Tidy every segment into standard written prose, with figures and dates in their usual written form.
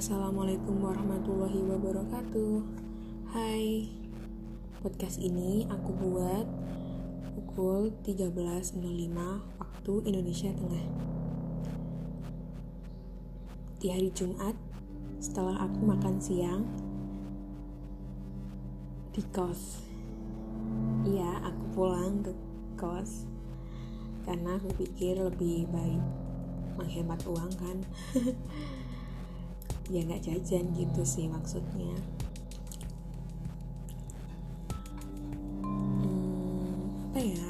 Assalamualaikum warahmatullahi wabarakatuh. Hai, podcast ini aku buat pukul 13.05 waktu Indonesia Tengah di hari Jumat setelah aku makan siang di kos. Iya, aku pulang ke kos karena aku pikir lebih baik menghemat uang kan. Ya nggak jajan gitu sih maksudnya. Apa ya,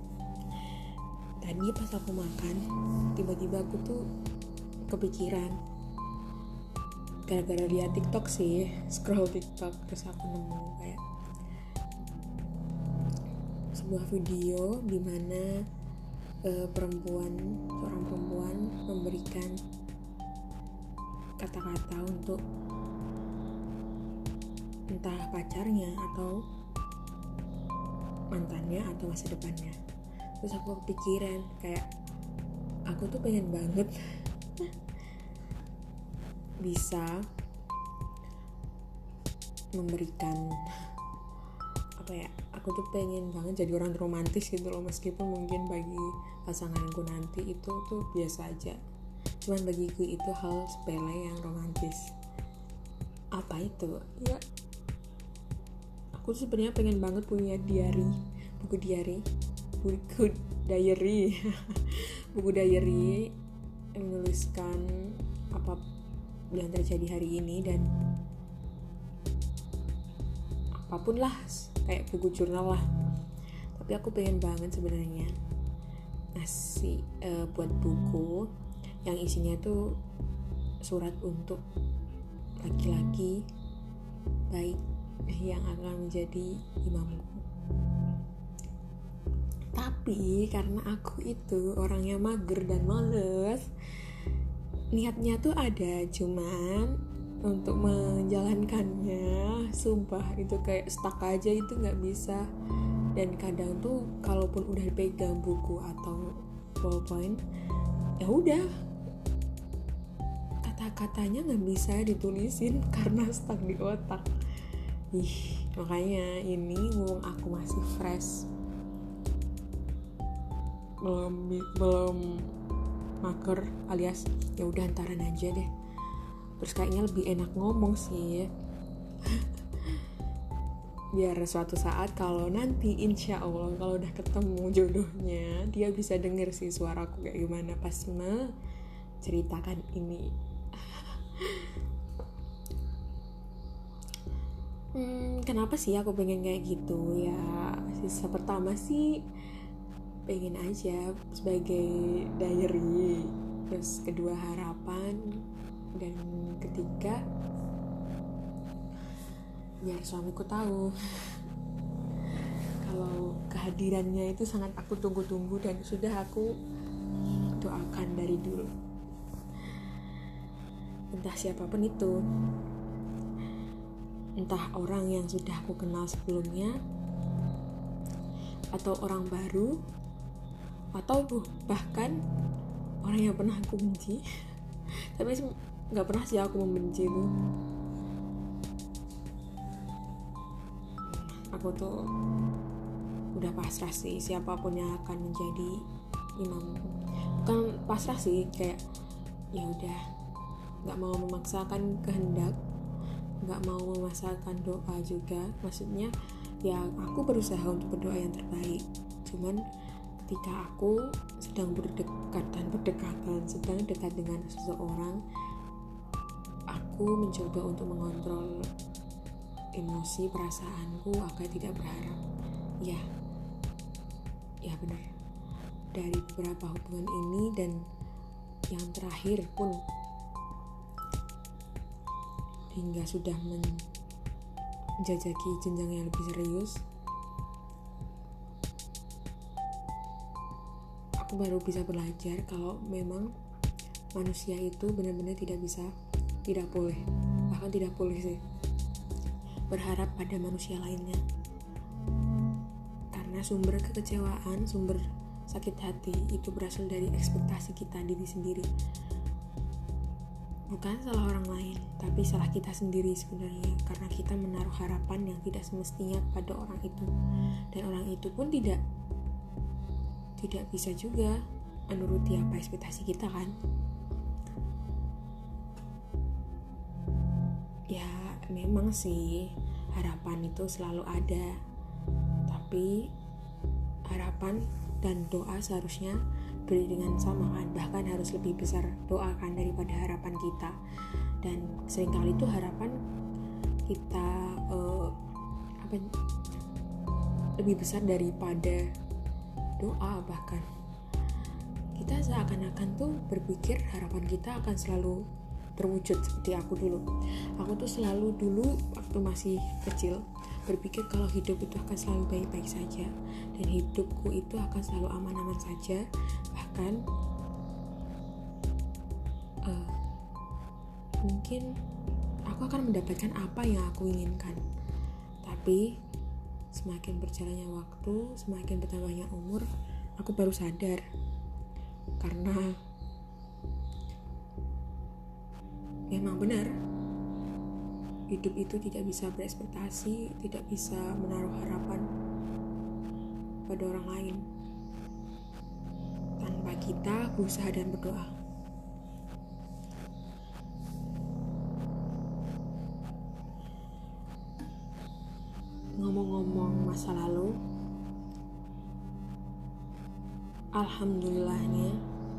tadi pas aku makan tiba-tiba aku tuh kepikiran gara-gara lihat TikTok sih, scroll TikTok, terus aku nemu kayak sebuah video di mana seorang perempuan memberikan kata-kata untuk entah pacarnya atau mantannya atau masa depannya. Terus aku kepikiran kayak aku tuh pengen banget bisa memberikan aku tuh pengen banget jadi orang romantis gitu loh, meskipun mungkin bagi pasanganku nanti itu tuh biasa aja. Cuman bagiku itu hal sepele yang romantis. Apa itu? Ya, aku sebenarnya pengen banget punya buku diary yang menuliskan apa yang terjadi hari ini dan apapun lah, kayak buku jurnal lah. Tapi aku pengen banget sebenarnya ngasih buat buku yang isinya tuh surat untuk laki-laki baik yang akan menjadi imamku. Tapi karena aku itu orangnya mager dan males, niatnya tuh ada, cuman untuk menjalankannya sumpah itu kayak stuck aja, itu nggak bisa. Dan kadang tuh kalaupun udah pegang buku atau ballpoint, ya udah kata-katanya nggak bisa ditulisin karena stuck di otak. Makanya ini mumpung aku masih fresh, belum mager alias ya udah antaran aja deh. Terus kayaknya lebih enak ngomong sih. Biar suatu saat kalau nanti insya Allah kalau udah ketemu jodohnya, dia bisa denger sih suaraku kayak gimana pas menceritakan ini. Kenapa sih aku pengen kayak gitu ya? Sisa pertama sih pengen aja sebagai diary, terus kedua harapan, dan ketiga biar suamiku tahu kalau kehadirannya itu sangat aku tunggu-tunggu dan sudah aku doakan dari dulu. Entah siapapun itu, entah orang yang sudah aku kenal sebelumnya atau orang baru atau bahkan orang yang pernah aku benci. Tapi nggak pernah sih aku membenci itu. Aku tuh udah pasrah sih siapapun yang akan menjadi imamku. Bukan pasrah sih, kayak ya udah nggak mau memaksakan kehendak, nggak mau memaksakan doa juga. Maksudnya ya aku berusaha untuk berdoa yang terbaik. Cuman ketika aku sedang sedang dekat dengan seseorang, aku mencoba untuk mengontrol emosi perasaanku agar tidak berharap. Ya benar. Dari beberapa hubungan ini dan yang terakhir pun hingga sudah menjajaki jenjang yang lebih serius, aku baru bisa belajar kalau memang manusia itu benar-benar tidak boleh sih berharap pada manusia lainnya, karena sumber kekecewaan, sumber sakit hati itu berasal dari ekspektasi kita diri sendiri. bukan salah orang lain, tapi salah kita sendiri sebenarnya, karena kita menaruh harapan yang tidak semestinya pada orang itu, dan orang itu pun tidak bisa juga menuruti apa ekspektasi kita kan. Ya memang sih harapan itu selalu ada, tapi harapan dan doa seharusnya beri dengan sama kan, bahkan harus lebih besar doa kan daripada harapan kita. Dan seringkali itu harapan kita lebih besar daripada doa. Bahkan kita seakan-akan tuh berpikir harapan kita akan selalu terwujud. Seperti aku tuh selalu dulu waktu masih kecil berpikir kalau hidup itu akan selalu baik-baik saja, dan hidupku itu akan selalu aman-aman saja. Bahkan mungkin aku akan mendapatkan apa yang aku inginkan. Tapi semakin berjalannya waktu, semakin bertambahnya umur, aku baru sadar, karena memang benar hidup itu tidak bisa berekspektasi, tidak bisa menaruh harapan pada orang lain tanpa kita berusaha dan berdoa. Ngomong-ngomong masa lalu, alhamdulillahnya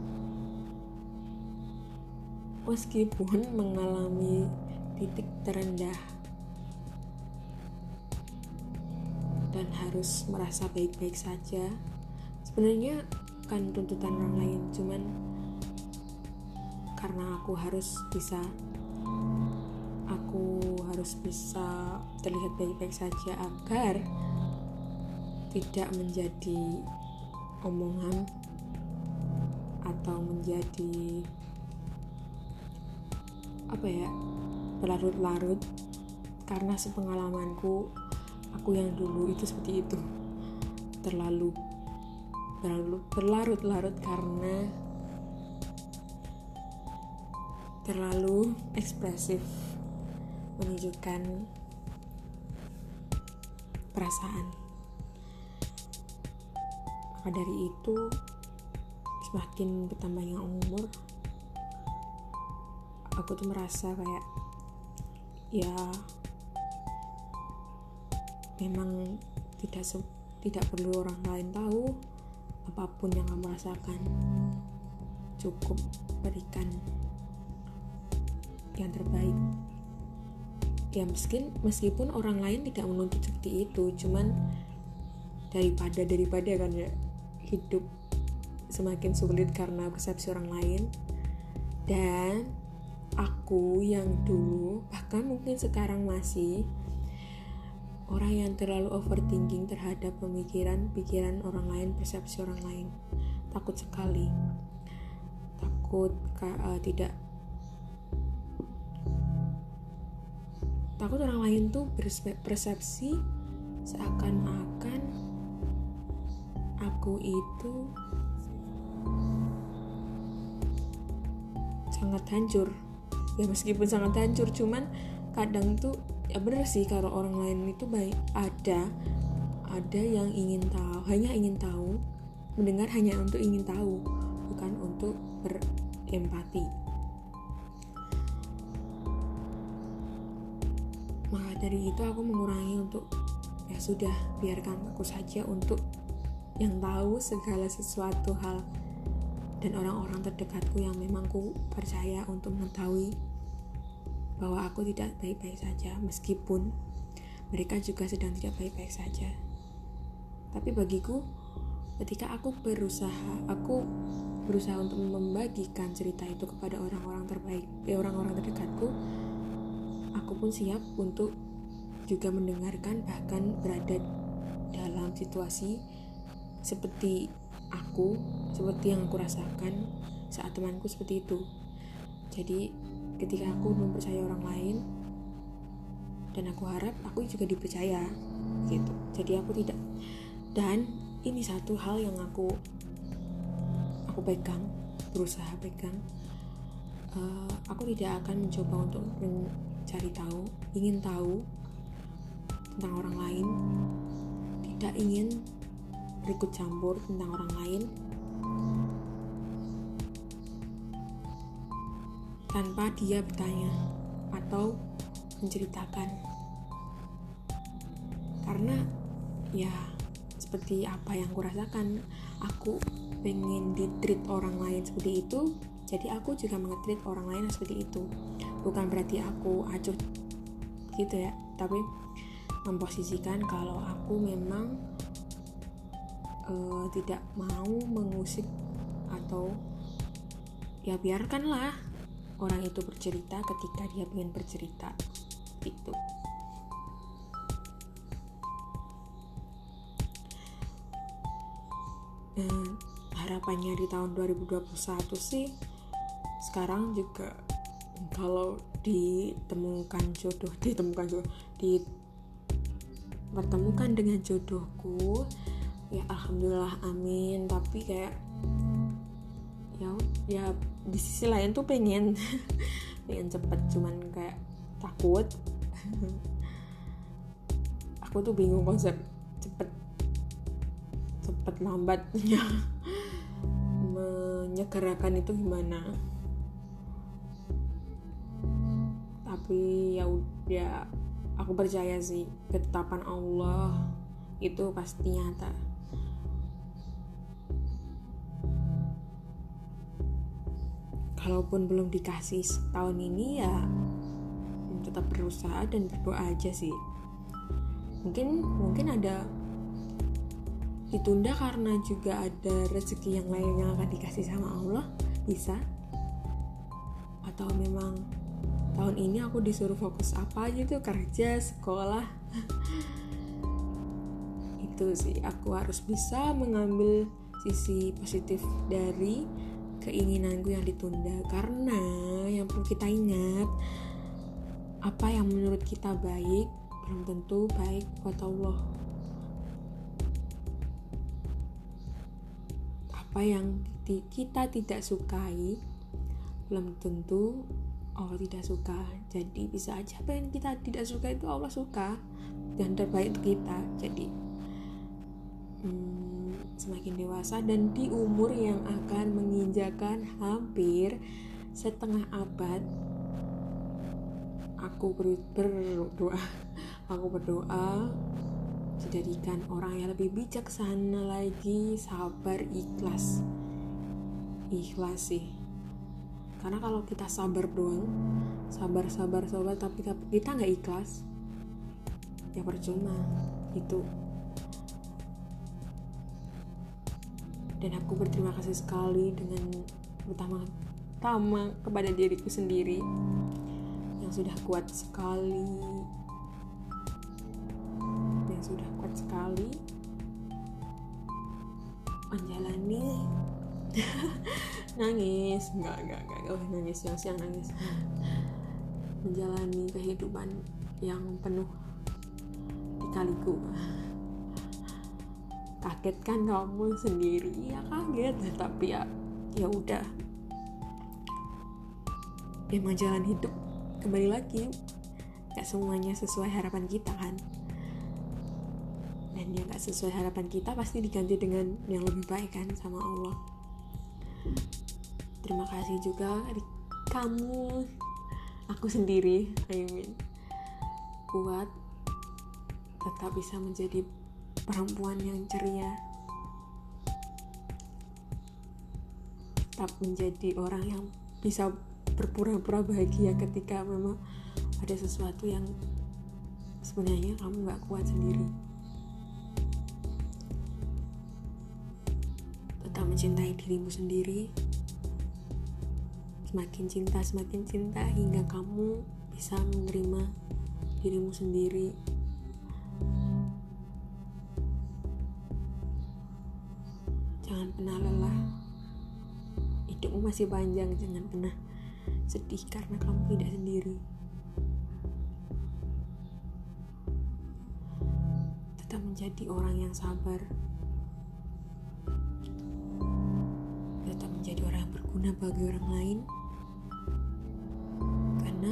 meskipun mengalami titik terendah dan harus merasa baik-baik saja, sebenarnya kan tuntutan orang lain, cuman karena aku harus bisa terlihat baik-baik saja agar tidak menjadi omongan atau menjadi berlarut-larut. Karena sepengalamanku, aku yang dulu itu seperti itu, terlalu berlarut-larut karena terlalu ekspresif menunjukkan perasaan. Maka dari itu, semakin bertambahnya umur, aku tuh merasa kayak ya memang tidak perlu orang lain tahu apapun yang kamu rasakan, cukup berikan yang terbaik. Ya meskipun orang lain tidak menuntut seperti itu, cuman daripada kan ya, hidup semakin sulit karena persepsi orang lain. Dan aku yang dulu, bahkan mungkin sekarang masih, orang yang terlalu overthinking terhadap pikiran orang lain, persepsi orang lain. Takut sekali, takut orang lain tuh berpersepsi seakan-akan aku itu sangat hancur. Ya meskipun sangat hancur, cuman kadang tuh ya bener sih, kalau orang lain itu baik, ada yang hanya ingin tahu, mendengar hanya untuk ingin tahu, bukan untuk berempati. Maka dari itu aku mengurangi untuk ya sudah, biarkan aku saja untuk yang tahu segala sesuatu hal, dan orang-orang terdekatku yang memang ku percaya untuk mengetahui bahwa aku tidak baik-baik saja, meskipun mereka juga sedang tidak baik-baik saja. Tapi bagiku, ketika aku berusaha untuk membagikan cerita itu kepada orang-orang terdekatku, aku pun siap untuk juga mendengarkan, bahkan berada dalam situasi seperti yang aku rasakan saat temanku seperti itu. Jadi ketika aku mempercayai orang lain, dan aku harap aku juga dipercaya gitu. Jadi aku tidak, dan ini satu hal yang aku berusaha pegang, aku tidak akan mencoba untuk mencari tahu, ingin tahu tentang orang lain, tidak ingin berikut campur tentang orang lain tanpa dia bertanya atau menceritakan. Karena ya seperti apa yang aku rasakan, aku pengen di-treat orang lain seperti itu, jadi aku juga nge-treat orang lain seperti itu. Bukan berarti aku acuh gitu ya, tapi memposisikan kalau aku memang tidak mau mengusik atau ya biarkanlah orang itu bercerita ketika dia pengen bercerita gitu. Harapannya di tahun 2021 sih, sekarang juga kalau dipertemukan dengan jodohku, ya alhamdulillah amin. Tapi kayak ya di sisi lain tuh pengen cepet, cuman kayak takut. Aku tuh bingung konsep cepet lambatnya menyegerakan itu gimana. Tapi ya aku percaya sih ketetapan Allah itu pasti nyata. Kalaupun belum dikasih tahun ini, ya tetap berusaha dan berdoa aja sih. Mungkin ada ditunda karena juga ada rezeki yang lain yang akan dikasih sama Allah, bisa. Atau memang tahun ini aku disuruh fokus apa gitu, kerja, sekolah. Itu sih, aku harus bisa mengambil sisi positif dari keinginanku yang ditunda. Karena yang perlu kita ingat, apa yang menurut kita baik belum tentu baik buat Allah. Apa yang kita tidak sukai belum tentu Allah tidak suka. Jadi bisa aja apa yang kita tidak suka itu Allah suka dan terbaik untuk kita. Jadi semakin dewasa dan di umur yang akan menginjakan hampir setengah abad, aku berdoa dijadikan orang yang lebih bijaksana lagi, sabar, ikhlas sih. Karena kalau kita sabar doang, sabar tapi kita nggak ikhlas, ya percuma itu. Dan aku berterima kasih sekali dengan pertama kepada diriku sendiri yang sudah kuat sekali menjalani nangis enggak nangis siang nangis menjalani kehidupan yang penuh lika-liku. Kaget kan kamu sendiri? Ya kaget, tapi ya udah, emang jalan hidup. Kembali lagi, gak semuanya sesuai harapan kita kan, dan yang gak sesuai harapan kita pasti diganti dengan yang lebih baik kan sama Allah. Terima kasih juga kamu, aku sendiri, kuat, tetap bisa menjadi perempuan yang ceria, tetap menjadi orang yang bisa berpura-pura bahagia ketika memang ada sesuatu yang sebenarnya kamu gak kuat sendiri. Tetap mencintai dirimu sendiri, semakin cinta hingga kamu bisa menerima dirimu sendiri. Jangan pernah lelah, hidupmu masih panjang. Jangan pernah sedih karena kamu tidak sendiri. Tetap menjadi orang yang sabar, tetap menjadi orang yang berguna bagi orang lain, Karena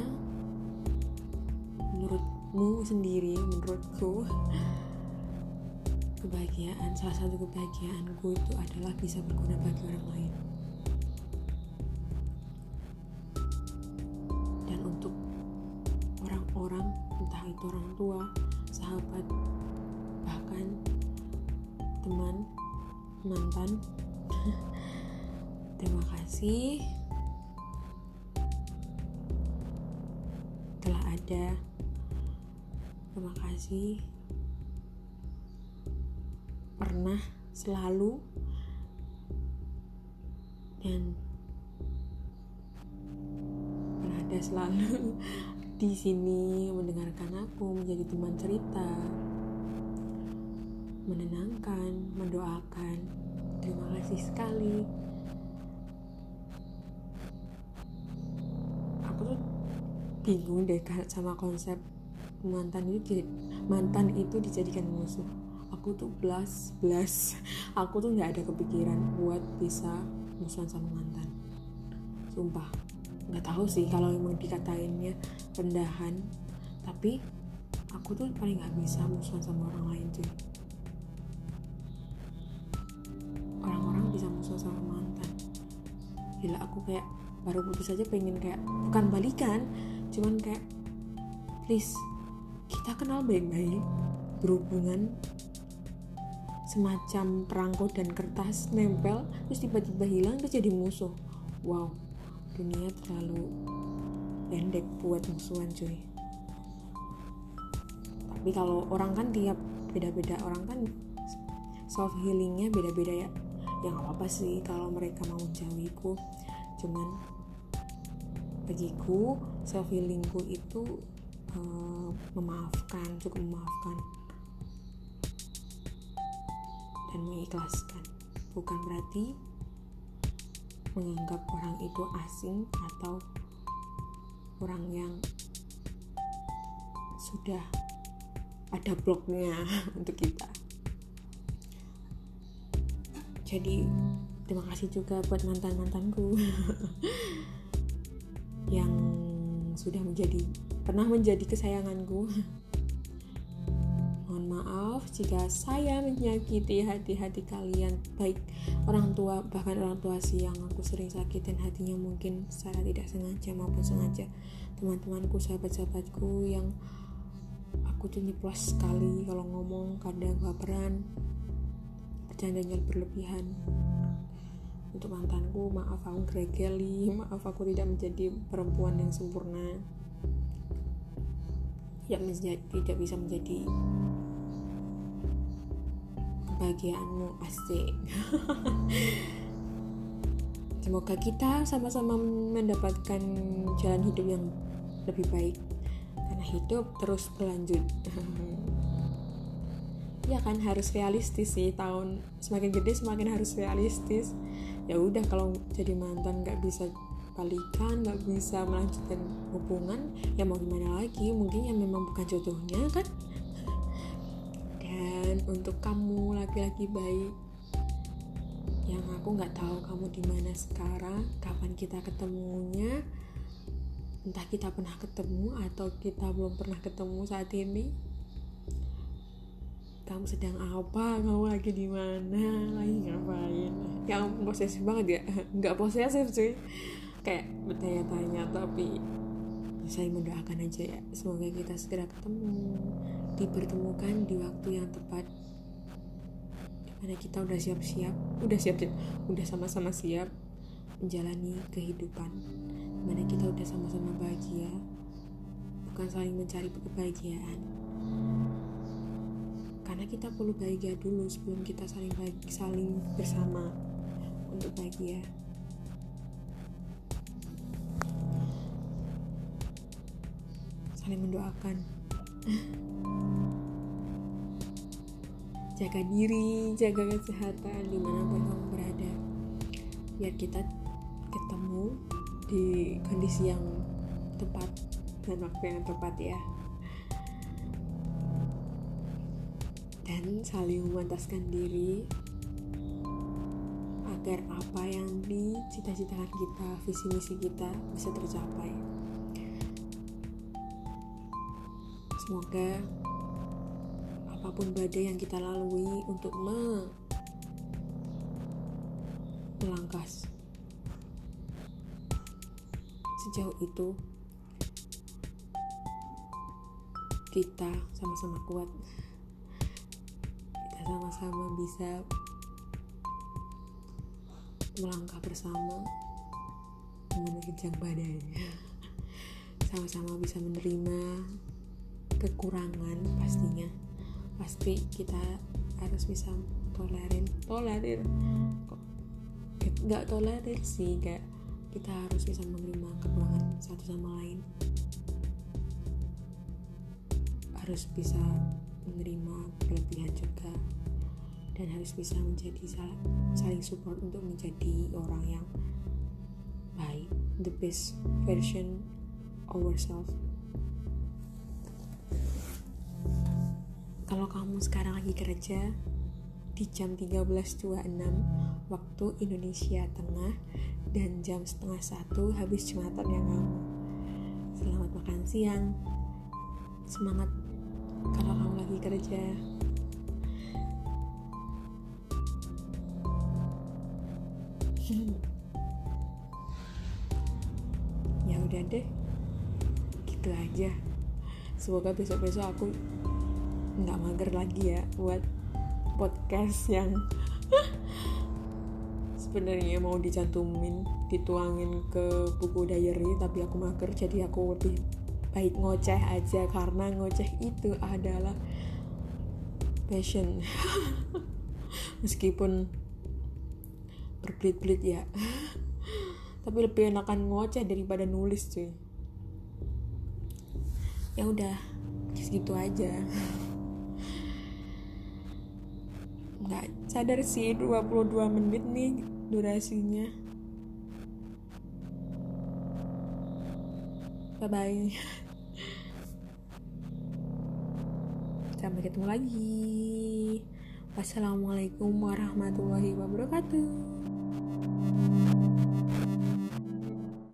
menurutmu sendiri, menurutku salah satu kebahagiaanku itu adalah bisa berguna bagi orang lain. Dan untuk orang-orang, entah itu orang tua, sahabat, bahkan teman, mantan, terima kasih telah ada. Terima kasih pernah, selalu, dan berada selalu di sini mendengarkan aku, menjadi teman cerita, menenangkan, mendoakan. Terima kasih sekali. Aku tuh bingung deh sama konsep mantan itu dijadikan musuh. Aku tuh aku tuh nggak ada kepikiran buat bisa musuhan sama mantan, sumpah. Nggak tahu sih kalau emang dikatainnya rendahan, tapi aku tuh paling nggak bisa musuhan sama orang lain cuy. Orang-orang bisa musuhan sama mantan, gila. Aku kayak baru putus aja pengen kayak, bukan balikan, cuman kayak please, kita kenal baik-baik, berhubungan semacam perangko dan kertas nempel, terus tiba-tiba hilang, terus jadi musuh. Wow, dunia terlalu pendek buat musuhan cuy. Tapi kalau orang kan tiap beda-beda, orang kan self healingnya beda-beda ya. Ya gak apa-apa sih kalau mereka mau menjauhiku, cuman bagiku self healingku itu cukup memaafkan dan mengikhlaskan. Bukan berarti menganggap orang itu asing atau orang yang sudah ada bloknya untuk kita. Jadi terima kasih juga buat mantan-mantanku yang sudah pernah menjadi kesayanganku. Mohon maaf jika saya menyakiti hati-hati kalian, baik orang tua, bahkan orang tua sih yang aku sering sakitin hatinya, mungkin secara tidak sengaja maupun sengaja. Teman-temanku, sahabat-sahabatku yang aku tuh nyeplos sekali kalau ngomong, kadang baperan, bercandanya berlebihan. Untuk mantanku, maaf aku gregeli, maaf aku tidak menjadi perempuan yang sempurna, tidak bisa menjadi kebahagiaanmu, asik. Semoga kita sama-sama mendapatkan jalan hidup yang lebih baik, karena hidup terus berlanjut. Ya kan, harus realistis sih, tahun semakin gede semakin harus realistis. Ya udah, kalau jadi mantan nggak bisa balikan, nggak bisa melanjutkan hubungan, ya mau gimana lagi, mungkin yang memang bukan jodohnya kan. Dan untuk kamu laki-laki baik yang aku nggak tahu kamu di mana sekarang, kapan kita ketemunya, entah kita pernah ketemu atau kita belum pernah ketemu saat ini. Kamu sedang apa? Kamu lagi di mana? Lagi ngapain? Yang posesif banget ya? Nggak posesif sih, kayak bertanya-tanya, tapi saya mendoakan aja ya, semoga kita segera ketemu, dipertemukan di waktu yang tepat, dimana kita udah sama-sama siap menjalani kehidupan, dimana kita udah sama-sama bahagia, bukan saling mencari kebahagiaan. Karena kita perlu bahagia dulu sebelum kita saling bersama untuk bahagia. Saling mendoakan. Jaga diri, jaga kesehatan dimanapun kamu berada, biar kita ketemu di kondisi yang tepat dan waktu yang tepat ya. Dan saling memantaskan diri agar apa yang dicita-citakan kita, visi misi kita bisa tercapai. Semoga apapun badai yang kita lalui untuk melangkah sejauh itu, kita sama-sama kuat, kita sama-sama bisa melangkah bersama menerjang badai, sama-sama bisa menerima kekurangan. Pastinya pasti kita harus bisa tolerir nggak tolerir sih, kayak kita harus bisa menerima kekurangan satu sama lain, harus bisa menerima kelebihan juga, dan harus bisa menjadi saling support untuk menjadi orang yang baik, the best version of ourselves. Kalau kamu sekarang lagi kerja di jam 13.26 waktu Indonesia Tengah dan jam 12:30 habis Jumatan ya kamu, selamat makan siang, semangat kalau kamu lagi kerja. Ya udah deh, gitu aja. Semoga besok-besok aku nggak mager lagi ya buat podcast yang sebenarnya mau dicantumin, dituangin ke buku diary, tapi aku mager, jadi aku lebih baik ngoceh aja, karena ngoceh itu adalah passion. Meskipun berbelit-belit ya, tapi lebih enakan ngoceh daripada nulis cuy. Ya udah, segitu aja. Nggak sadar sih 22 menit nih durasinya. Bye bye. Sampai ketemu lagi. Wassalamualaikum warahmatullahi wabarakatuh.